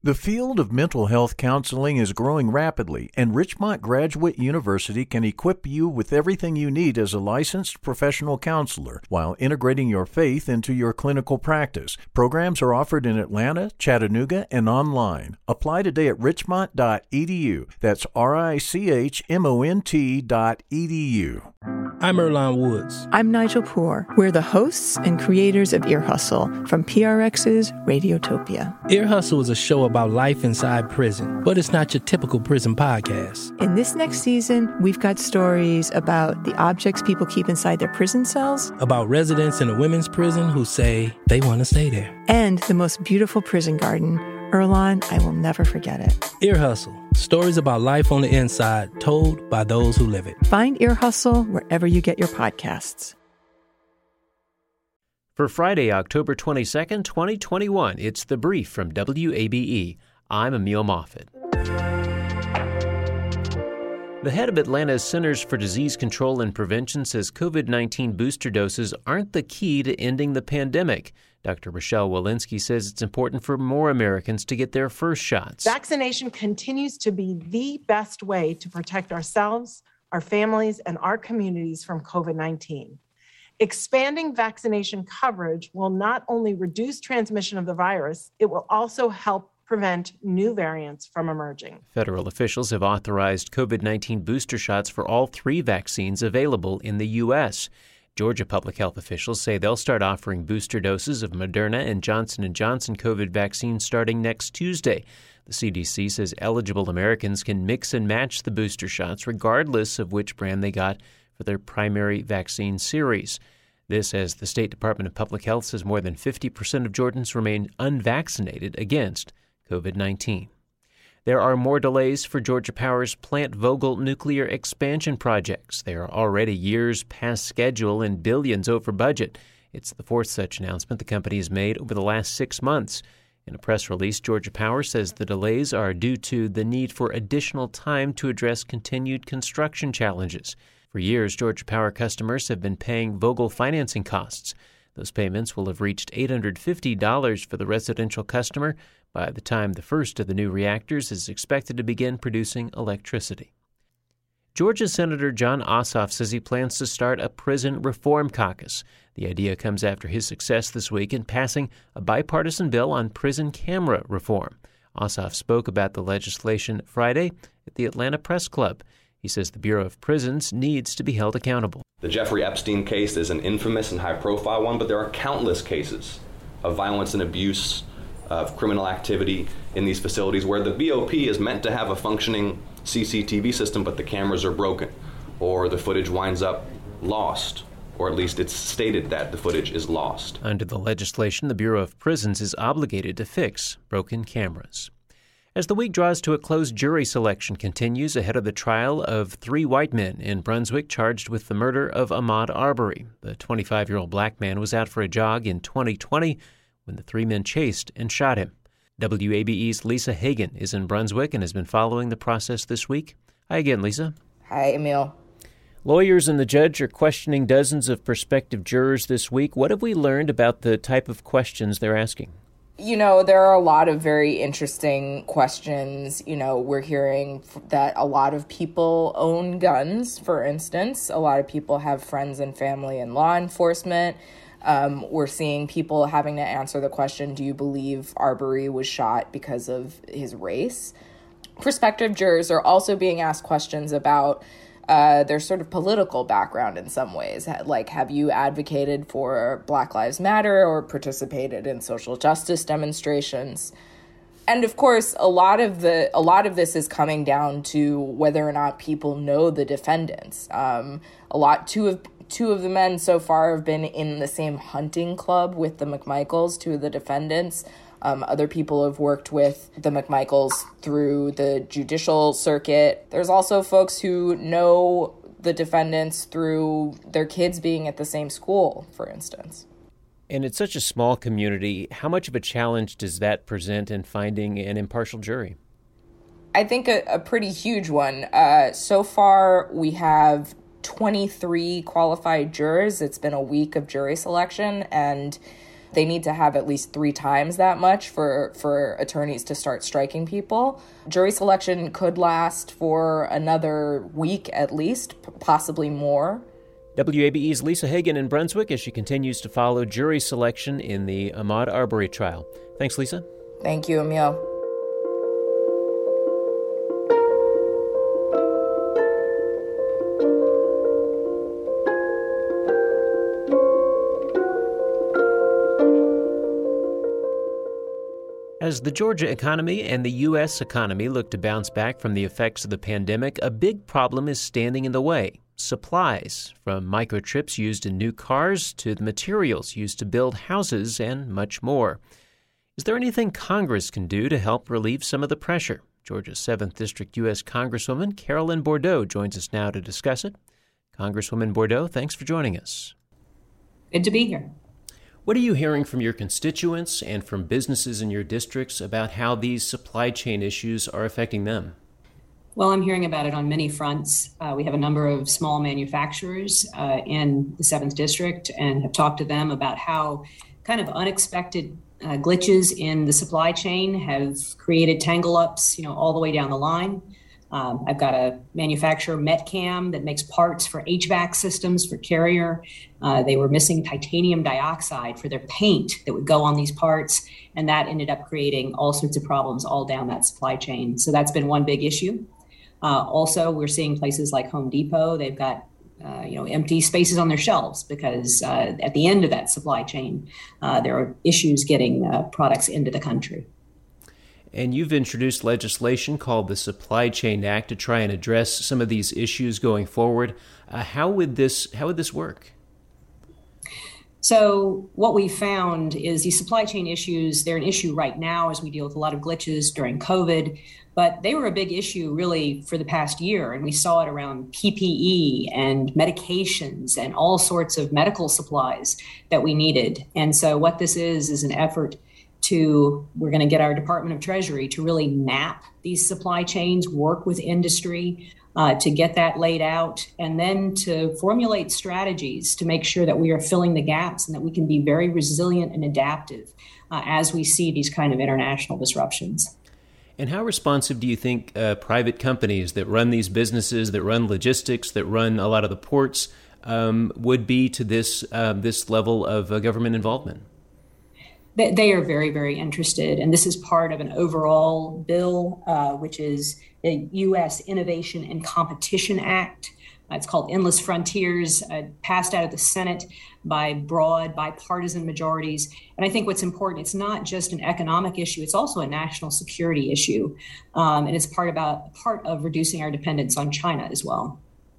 The field of mental health counseling is growing rapidly, and Richmont Graduate University can equip you with everything you need as a licensed professional counselor while integrating your faith into your clinical practice. Programs are offered in Atlanta, Chattanooga, and online. Apply today at richmont.edu. That's richmont.edu. I'm Earlonne Woods. I'm Nigel Poor. We're the hosts and creators of Ear Hustle from PRX's Radiotopia. Ear Hustle is a show about life inside prison, but it's not your typical prison podcast. In this next season, we've got stories about the objects people keep inside their prison cells, about residents in a women's prison who say they want to stay there, and the most beautiful prison garden. Earlonne, I will never forget it. Ear Hustle. Stories about life on the inside, told by those who live it. Find Ear Hustle wherever you get your podcasts. For Friday, October 22nd, 2021, it's The Brief from WABE. I'm Emil Moffitt. The head of Atlanta's Centers for Disease Control and Prevention says COVID-19 booster doses aren't the key to ending the pandemic. Dr. Rochelle Walensky says it's important for more Americans to get their first shots. Vaccination continues to be the best way to protect ourselves, our families, and our communities from COVID-19. Expanding vaccination coverage will not only reduce transmission of the virus, it will also help prevent new variants from emerging. Federal officials have authorized COVID-19 booster shots for all 3 vaccines available in the U.S. Georgia public health officials say they'll start offering booster doses of Moderna and Johnson & Johnson COVID vaccines starting next Tuesday. The CDC says eligible Americans can mix and match the booster shots regardless of which brand they got for their primary vaccine series. This as the State Department of Public Health says more than 50% of Georgians remain unvaccinated against COVID-19. There are more delays for Georgia Power's Plant Vogtle nuclear expansion projects. They are already years past schedule and billions over budget. It's the 4th such announcement the company has made over the last 6 months. In a press release, Georgia Power says the delays are due to the need for additional time to address continued construction challenges. For years, Georgia Power customers have been paying Vogtle financing costs. Those payments will have reached $850 for the residential customer by the time the first of the new reactors is expected to begin producing electricity. Georgia Senator Jon Ossoff says he plans to start a prison reform caucus. The idea comes after his success this week in passing a bipartisan bill on prison camera reform. Ossoff spoke about the legislation Friday at the Atlanta Press Club. He says the Bureau of Prisons needs to be held accountable. The Jeffrey Epstein case is an infamous and high-profile one, but there are countless cases of violence and abuse, of criminal activity in these facilities where the BOP is meant to have a functioning CCTV system, but the cameras are broken, or the footage winds up lost, or at least it's stated that the footage is lost. Under the legislation, the Bureau of Prisons is obligated to fix broken cameras. As the week draws to a close, jury selection continues ahead of the trial of 3 white men in Brunswick charged with the murder of Ahmaud Arbery. The 25-year-old black man was out for a jog in 2020 when the 3 men chased and shot him. WABE's Lisa Hagen is in Brunswick and has been following the process this week. Hi again, Lisa. Hi, Emil. Lawyers and the judge are questioning dozens of prospective jurors this week. What have we learned about the type of questions they're asking? You know, there are a lot of very interesting questions. You know, we're hearing that a lot of people own guns, for instance. A lot of people have friends and family in law enforcement. We're seeing people having to answer the question, do you believe Arbery was shot because of his race? Prospective jurors are also being asked questions about their sort of political background in some ways. Like, have you advocated for Black Lives Matter or participated in social justice demonstrations? And of course, a lot of this is coming down to whether or not people know the defendants. Two of the men so far have been in the same hunting club with the McMichaels, 2 of the defendants. Other people have worked with the McMichaels through the judicial circuit. There's also folks who know the defendants through their kids being at the same school, for instance. And it's such a small community. How much of a challenge does that present in finding an impartial jury? I think a pretty huge one. So far, we have 23 qualified jurors. It's been a week of jury selection, and They need to have at least 3 times that much for attorneys to start striking people. Jury selection could last for another week at least, possibly more. WABE's Lisa Hagen in Brunswick as she continues to follow jury selection in the Ahmaud Arbery trial. Thanks, Lisa. Thank you, Emil. As the Georgia economy and the U.S. economy look to bounce back from the effects of the pandemic, a big problem is standing in the way: supplies, from microchips used in new cars to the materials used to build houses and much more. Is there anything Congress can do to help relieve some of the pressure? Georgia's 7th District U.S. Congresswoman Carolyn Bourdeaux joins us now to discuss it. Congresswoman Bourdeaux, thanks for joining us. Good to be here. What are you hearing from your constituents and from businesses in your districts about how these supply chain issues are affecting them? Well, I'm hearing about it on many fronts. We have a number of small manufacturers in the 7th District and have talked to them about how kind of unexpected glitches in the supply chain have created tangle-ups, all the way down the line. I've got a manufacturer, Metcam, that makes parts for HVAC systems for Carrier. They were missing titanium dioxide for their paint that would go on these parts, and that ended up creating all sorts of problems all down that supply chain. So that's been one big issue. Also, we're seeing places like Home Depot. They've got empty spaces on their shelves because at the end of that supply chain, there are issues getting products into the country. And you've introduced legislation called the Supply Chain Act to try and address some of these issues going forward. How would this work? So what we found is these supply chain issues, they're an issue right now as we deal with a lot of glitches during COVID, but they were a big issue really for the past year. And we saw it around PPE and medications and all sorts of supplies that we needed. And so what this is an effort we're going to get our Department of Treasury to really map these supply chains, work with industry to get that laid out, and then to formulate strategies to make sure that we are filling the gaps and that we can be very resilient and adaptive as we see these kind of international disruptions. And how responsive do you think private companies that run these businesses, that run logistics, that run a lot of the ports would be to this level of government involvement? They are very, very interested. And this is part of an overall bill, which is the U.S. Innovation and Competition Act. It's called Endless Frontiers, passed out of the Senate by broad bipartisan majorities. And I think what's important, it's not just an economic issue, it's also a national security issue. And it's part of reducing our dependence on China as well.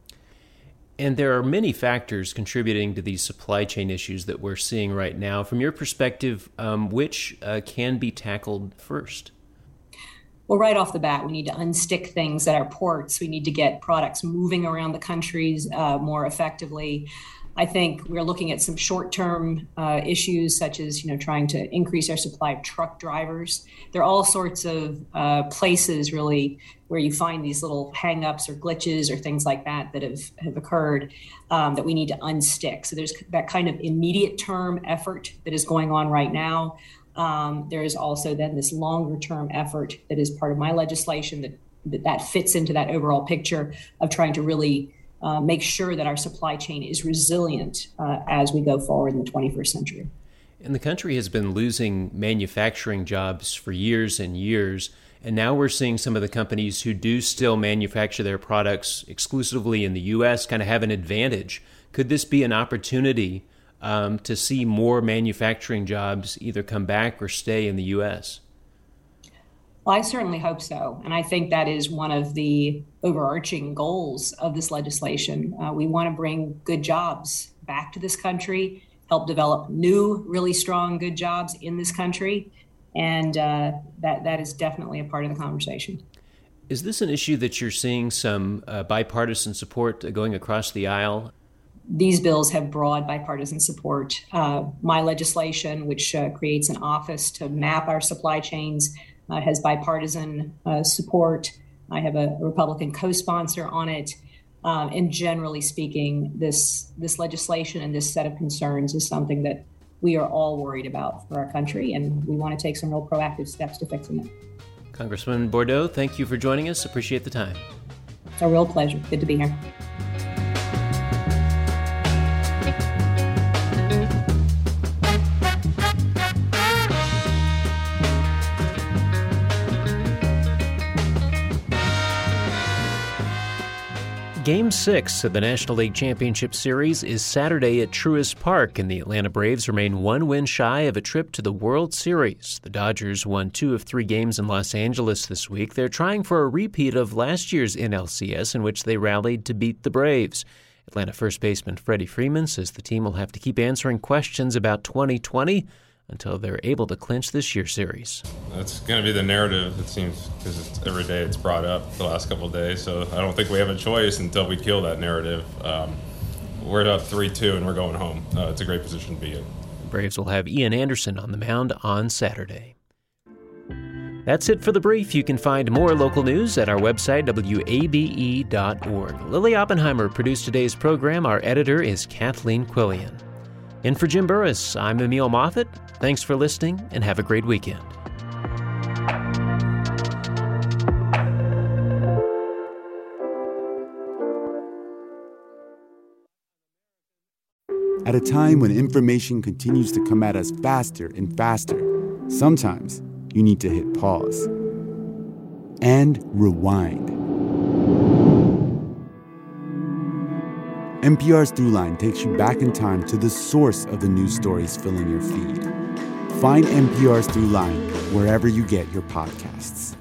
And there are many factors contributing to these supply chain issues that we're seeing right now. From your perspective, which can be tackled first? Well, right off the bat, we need to unstick things at our ports. We need to get products moving around the countries more effectively. I think we're looking at some short-term issues such as, trying to increase our supply of truck drivers. There are all sorts of places really where you find these little hang-ups or glitches or things like that have occurred that we need to unstick. So there's that kind of immediate term effort that is going on right now. There is also then this longer-term effort that is part of my legislation that fits into that overall picture of trying to really make sure that our supply chain is resilient as we go forward in the 21st century. And the country has been losing manufacturing jobs for years and years, and now we're seeing some of the companies who do still manufacture their products exclusively in the U.S. kind of have an advantage. Could this be an opportunity to see more manufacturing jobs either come back or stay in the U.S.? Well, I certainly hope so. And I think that is one of the overarching goals of this legislation. We want to bring good jobs back to this country, help develop new, really strong, good jobs in this country. And that is definitely a part of the conversation. Is this an issue that you're seeing some bipartisan support going across the aisle? These bills have broad bipartisan support. My legislation, which creates an office to map our supply chains, has bipartisan support. I have a Republican co-sponsor on it. And generally speaking, this legislation and this set of concerns is something that we are all worried about for our country, and we want to take some real proactive steps to fixing it. Congresswoman Bordeaux, thank you for joining us. Appreciate the time. It's a real pleasure. Good to be here. Game 6 of the National League Championship Series is Saturday at Truist Park, and the Atlanta Braves remain one win shy of a trip to the World Series. The Dodgers won 2 of 3 games in Los Angeles this week. They're trying for a repeat of last year's NLCS, in which they rallied to beat the Braves. Atlanta first baseman Freddie Freeman says the team will have to keep answering questions about 2020 until they're able to clinch this year's series. That's going to be the narrative, it seems, because every day it's brought up the last couple of days. So I don't think we have a choice until we kill that narrative. We're up 3-2 and we're going home. It's a great position to be in. The Braves will have Ian Anderson on the mound on Saturday. That's it for The Brief. You can find more local news at our website, wabe.org. Lily Oppenheimer produced today's program. Our editor is Kathleen Quillian. And for Jim Burris, I'm Emil Moffitt. Thanks for listening, and have a great weekend. At a time when information continues to come at us faster and faster, sometimes you need to hit pause and rewind. NPR's Throughline takes you back in time to the source of the news stories filling your feed. Find NPR's Throughline wherever you get your podcasts.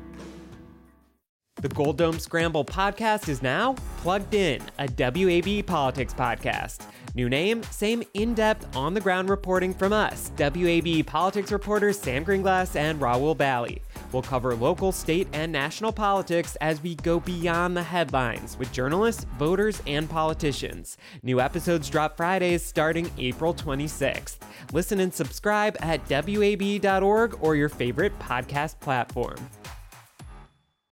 The Gold Dome Scramble podcast is now Plugged In, a WAB politics podcast. New name, same in-depth, on-the-ground reporting from us, WAB politics reporters Sam Greenglass and Raul Bally. We'll cover local, state, and national politics as we go beyond the headlines with journalists, voters, and politicians. New episodes drop Fridays starting April 26th. Listen and subscribe at WAB.org or your favorite podcast platform.